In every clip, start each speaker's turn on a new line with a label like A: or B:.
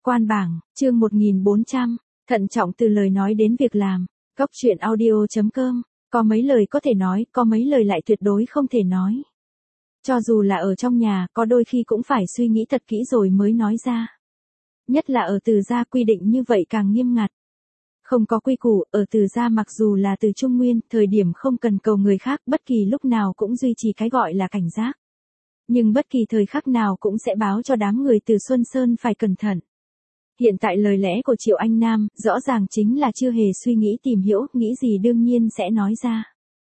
A: Quan bảng, chương 1400, thận trọng từ lời nói đến việc làm. Góc truyện audio.com, có mấy lời có thể nói, có mấy lời lại tuyệt đối không thể nói. Cho dù là ở trong nhà, có đôi khi cũng phải suy nghĩ thật kỹ rồi mới nói ra. Nhất là ở Từ gia quy định như vậy càng nghiêm ngặt. Không có quy củ, ở Từ gia mặc dù là từ Trung Nguyên, thời điểm không cần cầu người khác, bất kỳ lúc nào cũng duy trì cái gọi là cảnh giác. Nhưng bất kỳ thời khắc nào cũng sẽ báo cho đám người từ Xuân Sơn phải cẩn thận. Hiện tại lời lẽ của Triệu Anh Nam, rõ ràng chính là chưa hề suy nghĩ tìm hiểu, nghĩ gì đương nhiên sẽ nói ra.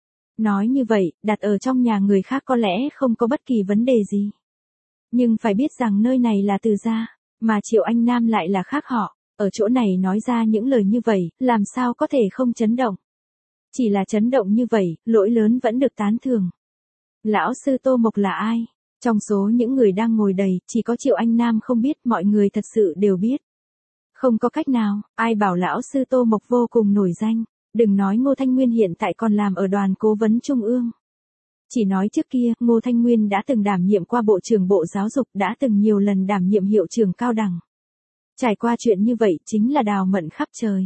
A: Nói như vậy, đặt ở trong nhà người khác có lẽ không có bất kỳ vấn đề gì. Nhưng phải biết rằng nơi này là Từ gia, mà Triệu Anh Nam lại là khác họ, ở chỗ này nói ra những lời như vậy, làm sao có thể không chấn động. Chỉ là chấn động như vậy, lỗi lớn vẫn được tán thưởng. Lão sư Tô Mộc là ai? Trong số những người đang ngồi đầy, chỉ có Triệu Anh Nam không biết, mọi người thật sự đều biết. Không có cách nào, ai bảo lão sư Tô Mộc vô cùng nổi danh, đừng nói Ngô Thanh Nguyên hiện tại còn làm ở đoàn cố vấn trung ương. Chỉ nói trước kia, Ngô Thanh Nguyên đã từng đảm nhiệm qua Bộ trưởng Bộ Giáo dục, đã từng nhiều lần đảm nhiệm hiệu trưởng cao đẳng. Trải qua chuyện như vậy chính là đào mận khắp trời.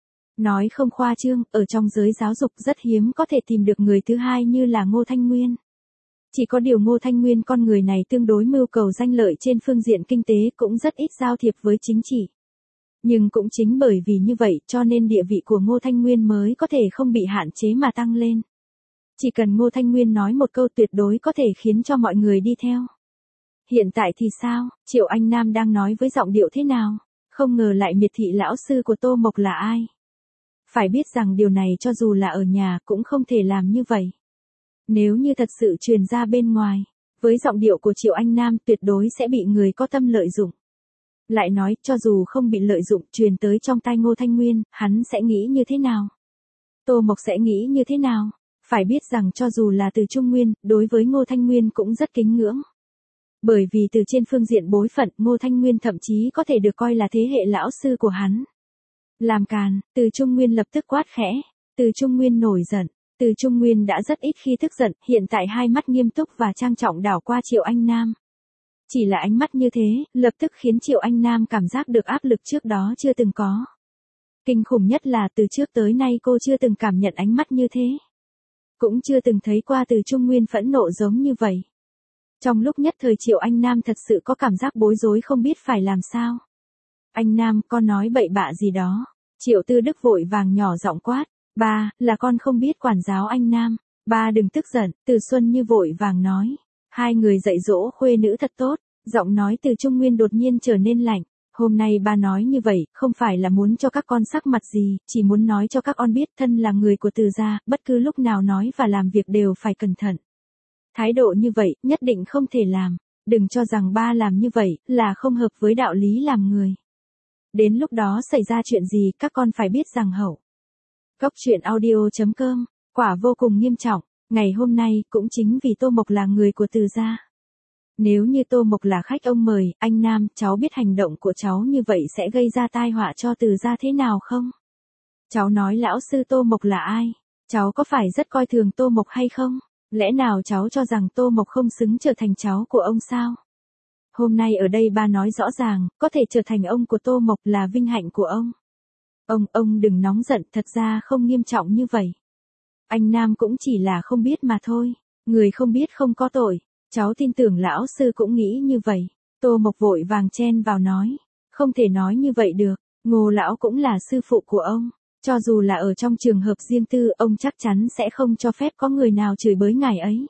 A: Nói không khoa trương, ở trong giới giáo dục rất hiếm có thể tìm được người thứ hai như là Ngô Thanh Nguyên. Chỉ có điều Ngô Thanh Nguyên con người này tương đối mưu cầu danh lợi trên phương diện kinh tế, cũng rất ít giao thiệp với chính trị. Nhưng cũng chính bởi vì như vậy cho nên địa vị của Ngô Thanh Nguyên mới có thể không bị hạn chế mà tăng lên. Chỉ cần Ngô Thanh Nguyên nói một câu tuyệt đối có thể khiến cho mọi người đi theo. Hiện tại thì sao, Triệu Anh Nam đang nói với giọng điệu thế nào? Không ngờ lại miệt thị lão sư của Tô Mộc là ai? Phải biết rằng điều này cho dù là ở nhà cũng không thể làm như vậy. Nếu như thật sự truyền ra bên ngoài, với giọng điệu của Triệu Anh Nam tuyệt đối sẽ bị người có tâm lợi dụng. Lại nói, cho dù không bị lợi dụng, truyền tới trong tai Ngô Thanh Nguyên, hắn sẽ nghĩ như thế nào? Tô Mộc sẽ nghĩ như thế nào? Phải biết rằng cho dù là từ Trung Nguyên, đối với Ngô Thanh Nguyên cũng rất kính ngưỡng. Bởi vì từ trên phương diện bối phận, Ngô Thanh Nguyên thậm chí có thể được coi là thế hệ lão sư của hắn. Làm càn, từ Trung Nguyên lập tức quát khẽ, từ Trung Nguyên nổi giận. Từ Trung Nguyên đã rất ít khi tức giận, hiện tại hai mắt nghiêm túc và trang trọng đảo qua Triệu Anh Nam. Chỉ là ánh mắt như thế, lập tức khiến Triệu Anh Nam cảm giác được áp lực trước đó chưa từng có. Kinh khủng nhất là từ trước tới nay cô chưa từng cảm nhận ánh mắt như thế. Cũng chưa từng thấy qua từ Trung Nguyên phẫn nộ giống như vậy. Trong lúc nhất thời Triệu Anh Nam thật sự có cảm giác bối rối không biết phải làm sao. Anh Nam, con nói bậy bạ gì đó. Triệu Tư Đức vội vàng nhỏ giọng quát. Ba, là con không biết quản giáo anh Nam. Ba đừng tức giận, Từ Xuân Như vội vàng nói. Hai người dạy dỗ khuê nữ thật tốt. Giọng nói từ Trung Nguyên đột nhiên trở nên lạnh. Hôm nay ba nói như vậy, không phải là muốn cho các con sắc mặt gì, chỉ muốn nói cho các con biết thân là người của Từ gia, bất cứ lúc nào nói và làm việc đều phải cẩn thận. Thái độ như vậy, nhất định không thể làm. Đừng cho rằng ba làm như vậy, là không hợp với đạo lý làm người. Đến lúc đó xảy ra chuyện gì, các con phải biết rằng hậu. Góc truyện audio.com, quả vô cùng nghiêm trọng, ngày hôm nay cũng chính vì Tô Mộc là người của Từ gia. Nếu như Tô Mộc là khách ông mời, anh Nam, cháu biết hành động của cháu như vậy sẽ gây ra tai họa cho Từ gia thế nào không? Cháu nói lão sư Tô Mộc là ai? Cháu có phải rất coi thường Tô Mộc hay không? Lẽ nào cháu cho rằng Tô Mộc không xứng trở thành cháu của ông sao? Hôm nay ở đây ba nói rõ ràng, có thể trở thành ông của Tô Mộc là vinh hạnh của ông. Ông đừng nóng giận, thật ra không nghiêm trọng như vậy. Anh Nam cũng chỉ là không biết mà thôi, người không biết không có tội, cháu tin tưởng lão sư cũng nghĩ như vậy. Tô Mộc vội vàng chen vào nói, không thể nói như vậy được, Ngô lão cũng là sư phụ của ông, cho dù là ở trong trường hợp riêng tư, ông chắc chắn sẽ không cho phép có người nào chửi bới ngài ấy.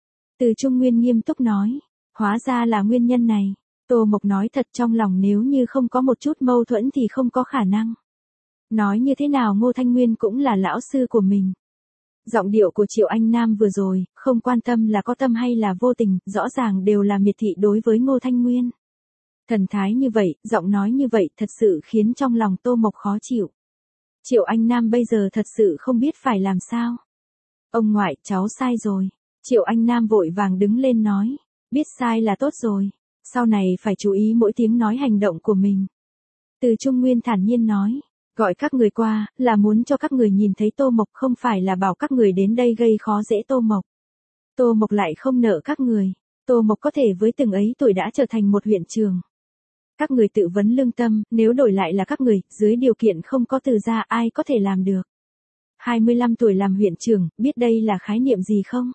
A: Từ Trung Nguyên nghiêm túc nói, hóa ra là nguyên nhân này. Tô Mộc nói thật trong lòng nếu như không có một chút mâu thuẫn thì không có khả năng. Nói như thế nào Ngô Thanh Nguyên cũng là lão sư của mình. Giọng điệu của Triệu Anh Nam vừa rồi, không quan tâm là có tâm hay là vô tình, rõ ràng đều là miệt thị đối với Ngô Thanh Nguyên. Thần thái như vậy, giọng nói như vậy thật sự khiến trong lòng Tô Mộc khó chịu. Triệu Anh Nam bây giờ thật sự không biết phải làm sao. Ông ngoại, cháu sai rồi. Triệu Anh Nam vội vàng đứng lên nói, biết sai là tốt rồi, sau này phải chú ý mỗi tiếng nói hành động của mình. Từ Trung Nguyên thản nhiên nói, gọi các người qua, là muốn cho các người nhìn thấy Tô Mộc, không phải là bảo các người đến đây gây khó dễ Tô Mộc. Tô Mộc lại không nợ các người. Tô Mộc có thể với từng ấy tuổi đã trở thành một huyện trưởng. Các người tự vấn lương tâm, nếu đổi lại là các người, dưới điều kiện không có Từ gia ai có thể làm được. 25 tuổi làm huyện trưởng, biết đây là khái niệm gì không?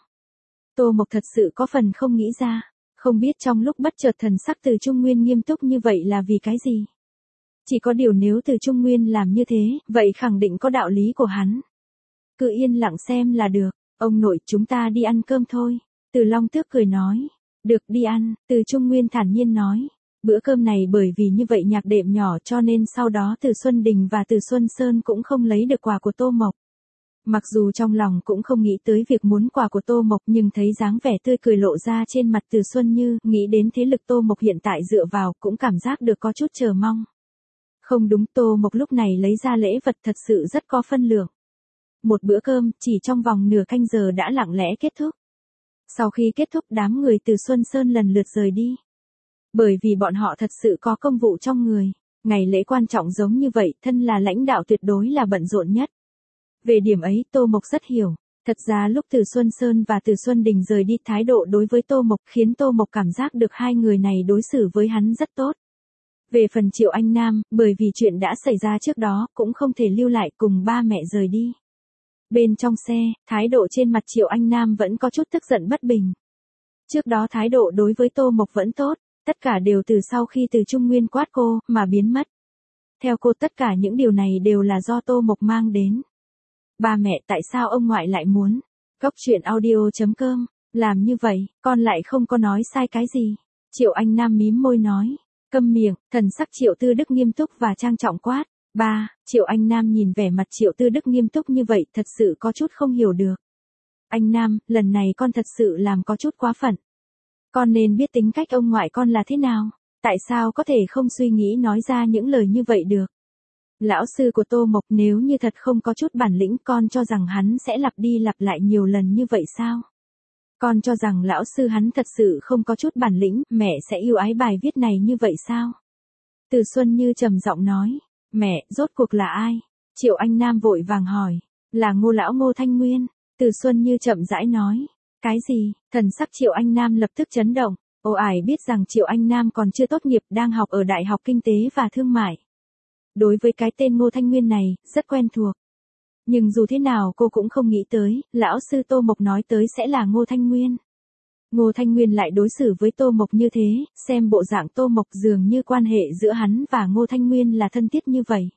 A: Tô Mộc thật sự có phần không nghĩ ra, không biết trong lúc bất chợt thần sắc Từ Trung Nguyên nghiêm túc như vậy là vì cái gì. Chỉ có điều nếu Từ Trung Nguyên làm như thế, vậy khẳng định có đạo lý của hắn. Cứ yên lặng xem là được, ông nội chúng ta đi ăn cơm thôi. Từ Long Tước cười nói, được đi ăn, Từ Trung Nguyên thản nhiên nói. Bữa cơm này bởi vì như vậy nhạc đệm nhỏ cho nên sau đó Từ Xuân Đình và Từ Xuân Sơn cũng không lấy được quà của Tô Mộc. Mặc dù trong lòng cũng không nghĩ tới việc muốn quà của Tô Mộc nhưng thấy dáng vẻ tươi cười lộ ra trên mặt Từ Xuân Như, nghĩ đến thế lực Tô Mộc hiện tại dựa vào cũng cảm giác được có chút chờ mong. Không đúng, Tô Mộc lúc này lấy ra lễ vật thật sự rất có phân lượng. Một bữa cơm chỉ trong vòng nửa canh giờ đã lặng lẽ kết thúc. Sau khi kết thúc đám người Từ Xuân Sơn lần lượt rời đi. Bởi vì bọn họ thật sự có công vụ trong người, ngày lễ quan trọng giống như vậy thân là lãnh đạo tuyệt đối là bận rộn nhất. Về điểm ấy Tô Mộc rất hiểu, thật ra lúc Từ Xuân Sơn và Từ Xuân Đình rời đi thái độ đối với Tô Mộc khiến Tô Mộc cảm giác được hai người này đối xử với hắn rất tốt. Về phần Triệu Anh Nam, bởi vì chuyện đã xảy ra trước đó cũng không thể lưu lại cùng ba mẹ rời đi. Bên trong xe, thái độ trên mặt Triệu Anh Nam vẫn có chút tức giận bất bình. Trước đó thái độ đối với Tô Mộc vẫn tốt, tất cả đều từ sau khi Từ Trung Nguyên quát cô mà biến mất. Theo cô tất cả những điều này đều là do Tô Mộc mang đến. Ba mẹ tại sao ông ngoại lại muốn? Góc truyện audio.com, làm như vậy, con lại không có nói sai cái gì. Triệu Anh Nam mím môi nói, câm miệng, thần sắc Triệu Tư Đức nghiêm túc và trang trọng quát. Ba, Triệu Anh Nam nhìn vẻ mặt Triệu Tư Đức nghiêm túc như vậy thật sự có chút không hiểu được. Anh Nam, lần này con thật sự làm có chút quá phận. Con nên biết tính cách ông ngoại con là thế nào, tại sao có thể không suy nghĩ nói ra những lời như vậy được. Lão sư của Tô Mộc nếu như thật không có chút bản lĩnh con cho rằng hắn sẽ lặp đi lặp lại nhiều lần như vậy sao? Con cho rằng lão sư hắn thật sự không có chút bản lĩnh, mẹ sẽ yêu ái bài viết này như vậy sao? Từ Xuân Như trầm giọng nói, mẹ, rốt cuộc là ai? Triệu Anh Nam vội vàng hỏi, là Ngô lão Ngô Thanh Nguyên. Từ Xuân Như chậm rãi nói, cái gì? Thần sắc Triệu Anh Nam lập tức chấn động, ồ ải biết rằng Triệu Anh Nam còn chưa tốt nghiệp đang học ở Đại học Kinh tế và Thương mại. Đối với cái tên Ngô Thanh Nguyên này, rất quen thuộc. Nhưng dù thế nào cô cũng không nghĩ tới, lão sư Tô Mộc nói tới sẽ là Ngô Thanh Nguyên. Ngô Thanh Nguyên lại đối xử với Tô Mộc như thế, xem bộ dạng Tô Mộc dường như quan hệ giữa hắn và Ngô Thanh Nguyên là thân thiết như vậy.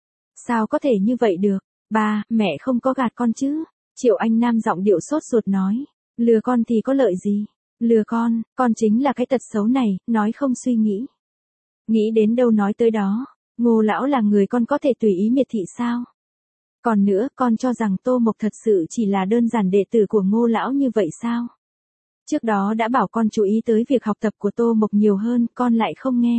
A: Sao có thể như vậy được? Ba, mẹ không có gạt con chứ? Triệu Anh Nam giọng điệu sốt ruột nói, lừa con thì có lợi gì? Lừa con chính là cái tật xấu này, nói không suy nghĩ. Nghĩ đến đâu nói tới đó, Ngô lão là người con có thể tùy ý miệt thị sao? Còn nữa, con cho rằng Tô Mộc thật sự chỉ là đơn giản đệ tử của Ngô lão như vậy sao? Trước đó đã bảo con chú ý tới việc học tập của Tô Mộc nhiều hơn, con lại không nghe.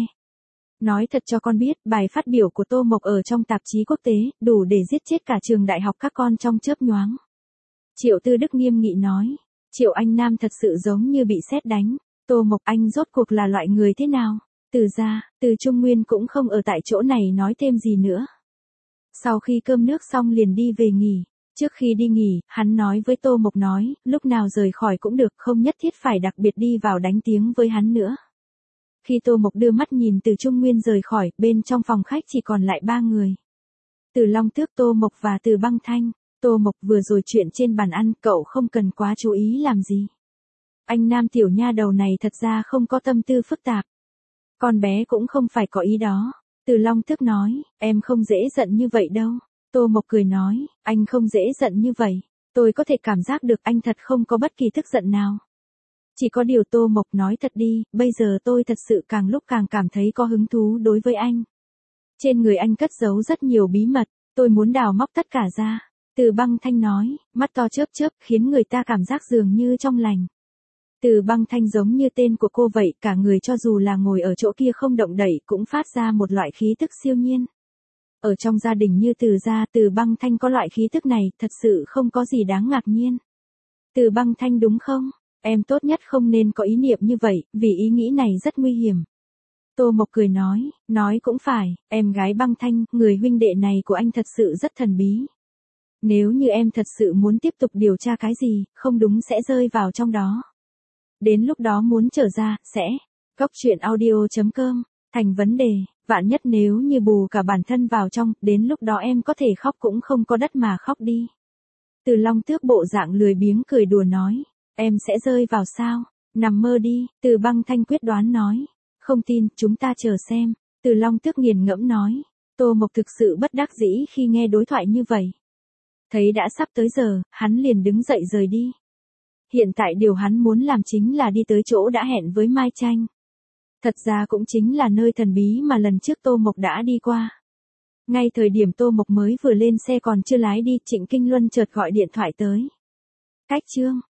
A: Nói thật cho con biết, bài phát biểu của Tô Mộc ở trong tạp chí quốc tế, đủ để giết chết cả trường đại học các con trong chớp nhoáng. Triệu Tư Đức nghiêm nghị nói. Triệu Anh Nam thật sự giống như bị sét đánh. Tô Mộc anh rốt cuộc là loại người thế nào? Từ ra, Từ Trung Nguyên cũng không ở tại chỗ này nói thêm gì nữa. Sau khi cơm nước xong liền đi về nghỉ. Trước khi đi nghỉ, hắn nói với Tô Mộc nói, lúc nào rời khỏi cũng được, không nhất thiết phải đặc biệt đi vào đánh tiếng với hắn nữa. Khi Tô Mộc đưa mắt nhìn Từ Trung Nguyên rời khỏi, bên trong phòng khách chỉ còn lại ba người. Từ Long Tước, Tô Mộc và Từ Băng Thanh. Tô Mộc vừa rồi chuyện trên bàn ăn, cậu không cần quá chú ý làm gì. Anh Nam tiểu nha đầu này thật ra không có tâm tư phức tạp. Con bé cũng không phải có ý đó. Từ Long Tước nói, em không dễ giận như vậy đâu. Tô Mộc cười nói, anh không dễ giận như vậy. Tôi có thể cảm giác được anh thật không có bất kỳ tức giận nào. Chỉ có điều Tô Mộc nói thật đi, bây giờ tôi thật sự càng lúc càng cảm thấy có hứng thú đối với anh. Trên người anh cất giấu rất nhiều bí mật, tôi muốn đào móc tất cả ra. Từ Băng Thanh nói, mắt to chớp chớp khiến người ta cảm giác dường như trong lành. Từ Băng Thanh giống như tên của cô vậy, cả người cho dù là ngồi ở chỗ kia không động đậy cũng phát ra một loại khí tức siêu nhiên. Ở trong gia đình như Từ gia, Từ Băng Thanh có loại khí tức này, thật sự không có gì đáng ngạc nhiên. Từ Băng Thanh đúng không? Em tốt nhất không nên có ý niệm như vậy, vì ý nghĩ này rất nguy hiểm. Tô Mộc cười nói cũng phải, em gái Băng Thanh, người huynh đệ này của anh thật sự rất thần bí. Nếu như em thật sự muốn tiếp tục điều tra cái gì, không đúng sẽ rơi vào trong đó. Đến lúc đó muốn trở ra, sẽ. Góc truyện audio.com Thành vấn đề, vạn nhất nếu như bù cả bản thân vào trong, đến lúc đó em có thể khóc cũng không có đất mà khóc đi. Từ Long Tước bộ dạng lười biếng cười đùa nói, em sẽ rơi vào sao? Nằm mơ đi, Từ Băng Thanh quyết đoán nói. Không tin, chúng ta chờ xem. Từ Long Tước nghiền ngẫm nói. Tô Mộc thực sự bất đắc dĩ khi nghe đối thoại như vậy. Thấy đã sắp tới giờ, hắn liền đứng dậy rời đi. Hiện tại điều hắn muốn làm chính là đi tới chỗ đã hẹn với Mai Tranh. Thật ra cũng chính là nơi thần bí mà lần trước Tô Mộc đã đi qua. Ngay thời điểm Tô Mộc mới vừa lên xe còn chưa lái đi, Trịnh Kinh Luân chợt gọi điện thoại tới. Cách Trương,